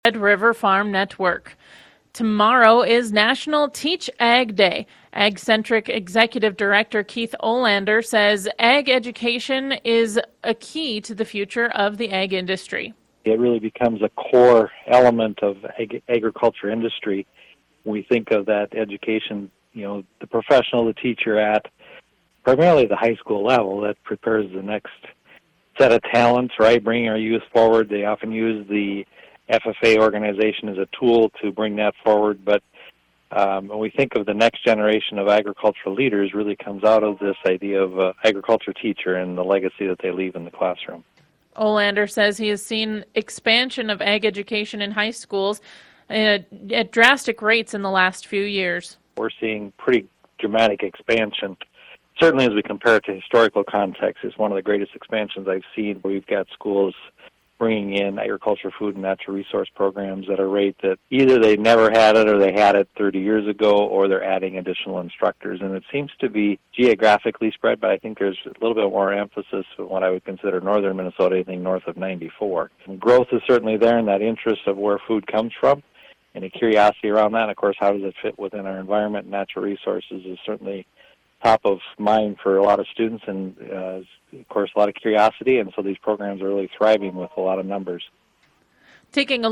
Red River Farm Network. Tomorrow is National Teach Ag Day. Ag-centric Executive Director Keith Olander says ag education is a key to the future of the ag industry. It really becomes a core element of agriculture industry. When we think of that education, the professional, the teacher at primarily the high school level that prepares the next set of talents, right, bringing our youth forward. They often use the FFA organization as a tool to bring that forward, but when we think of the next generation of agricultural leaders, really comes out of this idea of agriculture teacher and the legacy that they leave in the classroom. Olander says he has seen expansion of ag education in high schools at drastic rates in the last few years. We're seeing pretty dramatic expansion. Certainly as we compare it to historical context, it's one of the greatest expansions I've seen. We've got schools bringing in agriculture, food, and natural resource programs at a rate that either they never had it or they had it 30 years ago, or they're adding additional instructors. And it seems to be geographically spread, but I think there's a little bit more emphasis on what I would consider northern Minnesota, anything north of 94. And growth is certainly there, and that interest of where food comes from and a curiosity around that. And of course, how does it fit within our environment and natural resources is certainly top of mind for a lot of students, and of course a lot of curiosity, and so these programs are really thriving with a lot of numbers. Taking a